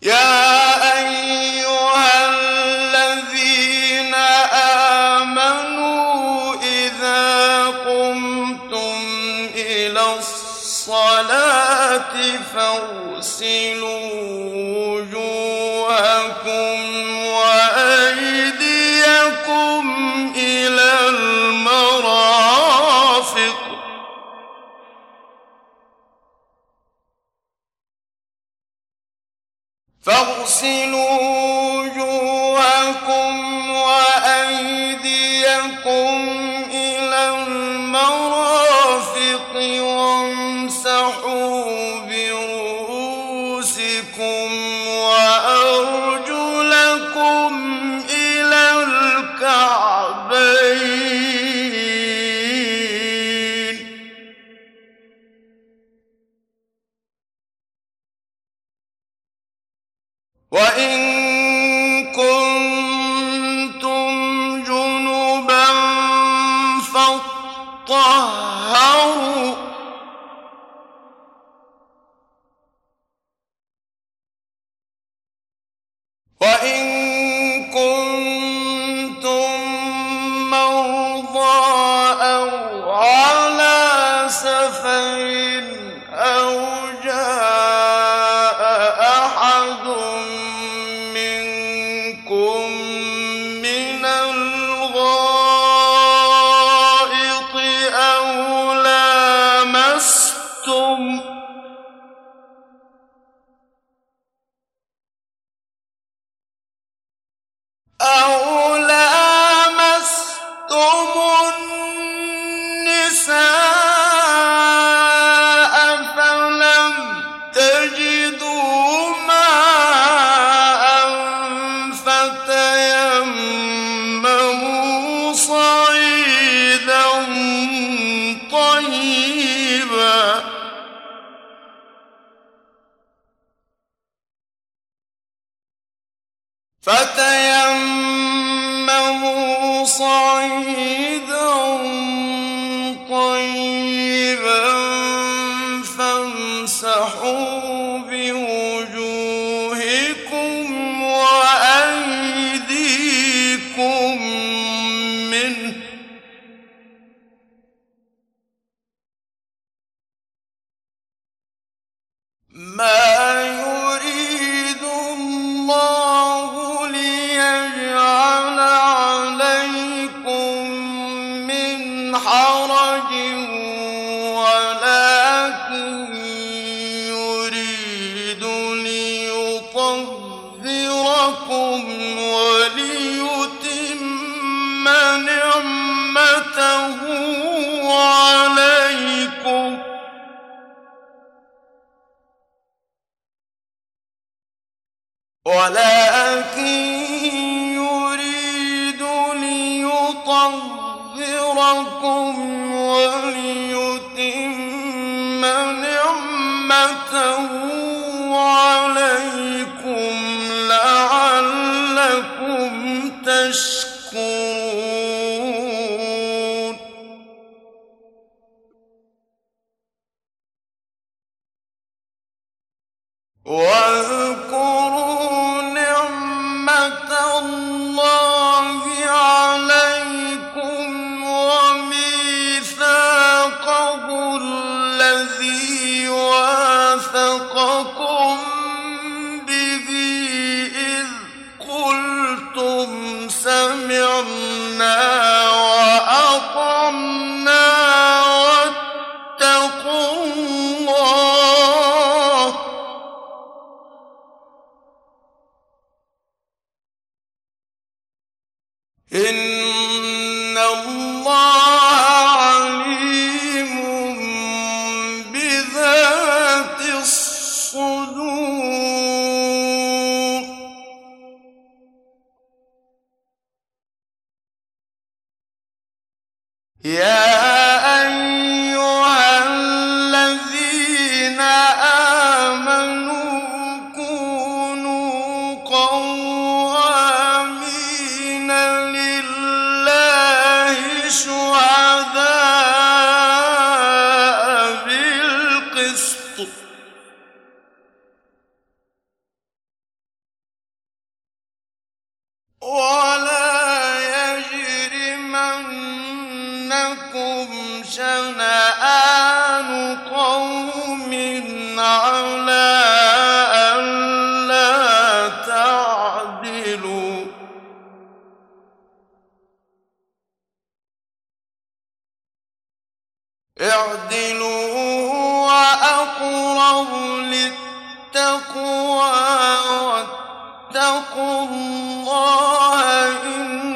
يا أيها الذين آمنوا إذا قمتم إلى الصلاة فاغسلوا وجوهكم وأيديكم إلى المرافق وامسحوا برؤوسكم وأرجلكم إلى الكعبين وإن كنتم جنبا فاطهروا وإن كنتم مرضى أو على سفر أو جاء أحد منكم من الغائط أو لامستم النساء فلم تجدوا ماء فتيمموا صعيدا طيبا فامسحوا بوجوهكم وأيديكم منه ما يريد الله ليجعل عليكم من حرج ولكن يريد ليطهركم وليتم نعمته عليكم لعلكم تشكرون واذكروا نعمة الله عليكم وميثاقه الذي واثقكم به إذ قلتم سمعنا وأطعنا واتقوا الله إن الله عليم بذات الصدور يا أيها الذين آمنوا كونوا قوامين لله شهداء بالقسط ولا يجرمنكم شنآن قوم على ألا تعدلوا اعدلوا هو أقرب للتقوى واتقوا الله إن